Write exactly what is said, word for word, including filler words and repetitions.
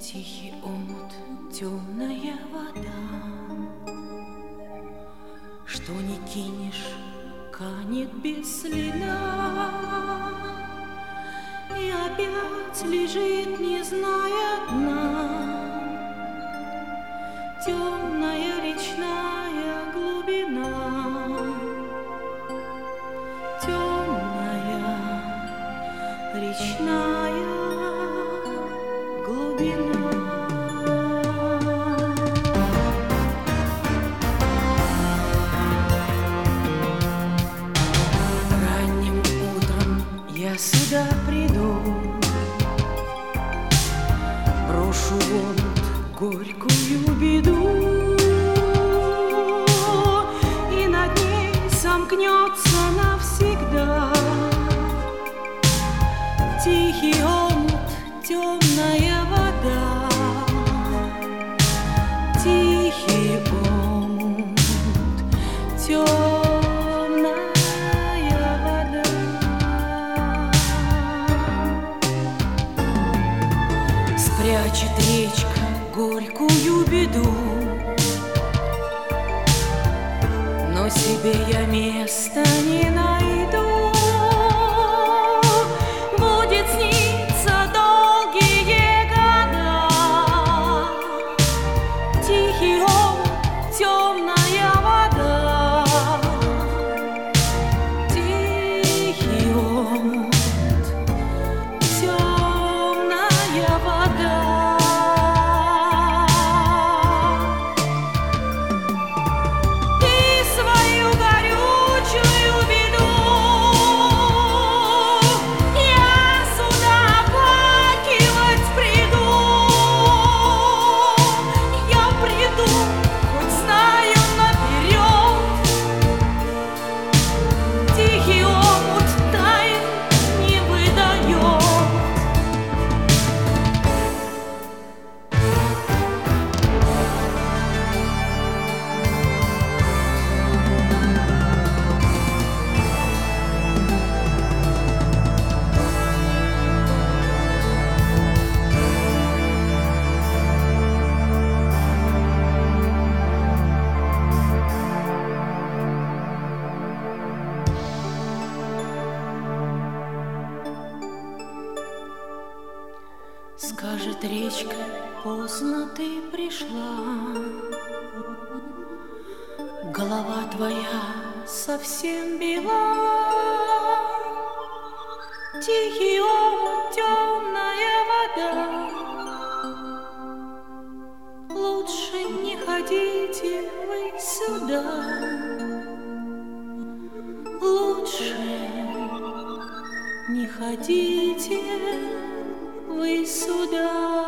Тихий омут, темная вода, что ни кинешь, канет без следа. И опять лежит, не зная дна, темная речная глубина, темная речная глубина. Ранним утром я сюда приду, брошу вон горькую беду, и над ней сомкнется навсегда тихий омут, темная вода, тихий омут, темная вода. Спрячет речка горькую беду, но себе я места не найду. Будет сниться долгие года тихий омут, темная вода, тихий омут, темная вода. Скажет речка, поздно ты пришла, голова твоя совсем бела. Тихий омут, темная вода, лучше не ходите вы сюда, лучше не ходите вы сюда.